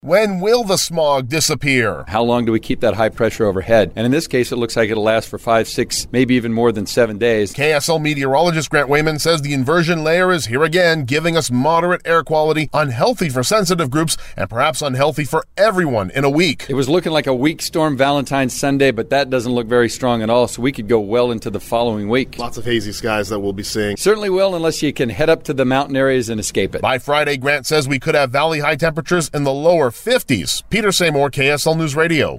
When will the smog disappear? How long do we keep that high pressure overhead? And in this case, it looks like it'll last for 5, 6, maybe even more than 7 days. KSL meteorologist Grant Wayman says the inversion layer is here again, giving us moderate air quality, unhealthy for sensitive groups, and perhaps unhealthy for everyone in a week. It was looking like a weak storm Valentine's Sunday, but that doesn't look very strong at all, so we could go well into the following week. Lots of hazy skies that we'll be seeing. Certainly will, unless you can head up to the mountain areas and escape it. By Friday, Grant says we could have valley high temperatures in the lower 50s. Peter Seymour, KSL News Radio.